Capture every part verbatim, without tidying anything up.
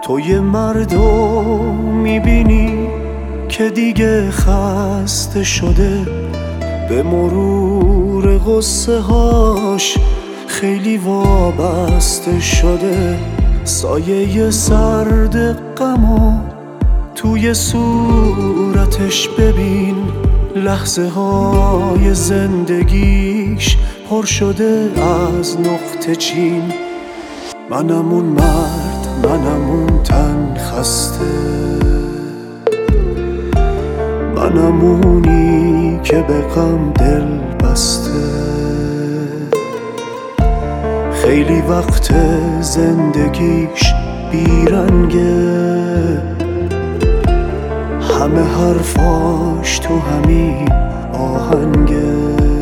تو یه مردو میبینی که دیگه خسته شده، به مرور غصه هاش خیلی وابسته شده. سایه سرد غمو توی صورتش ببین، لحظه های زندگیش پر شده از نقطه چین. منم اون مرد، منم اون تن خسته، منم اونی که به غم دل بسته. خیلی وقت زندگیش بیرنگه، همه حرفاش تو همین آهنگه.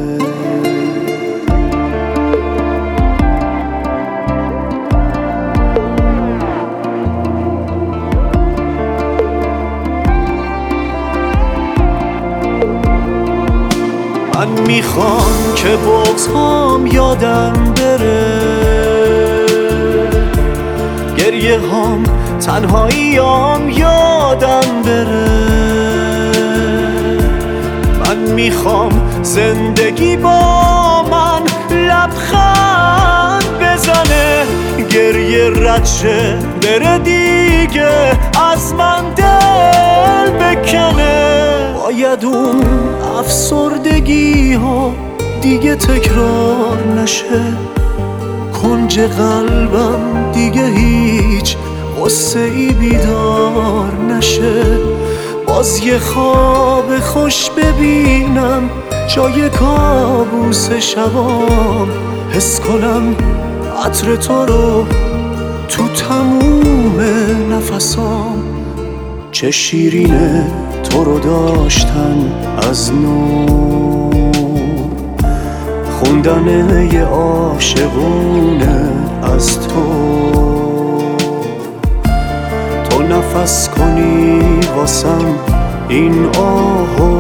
من میخوام که بغض‌هام یادم بره، گریه هام تنهاییام یادم بره. من میخوام زندگی با من لبخند بزنه، گریه رد شه بره دیگه از من دل بکنه. باید اون افسردگی ها دیگه تکرار نشه، کنج قلبم دیگه هیچ غصه ای بیدار نشه. باز یه خواب خوش ببینم جای کابوس شبام، حس کنم عطر تو رو تو تموم نفسام. چه شیرینه تو رو داشتن از نو، خوندن یه عاشقونه از تو. تو نفس کنی واسم این آهو،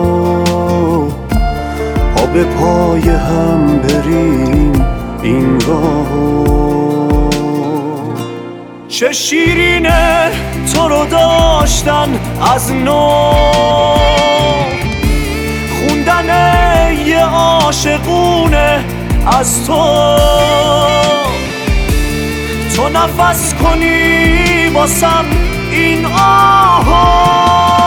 پا به پای هم بریم این راهو. چه شیرینه تو رو داشتن از نو، خوندن یه عاشقونه از تو. تو نفس کنی واسم این آهو،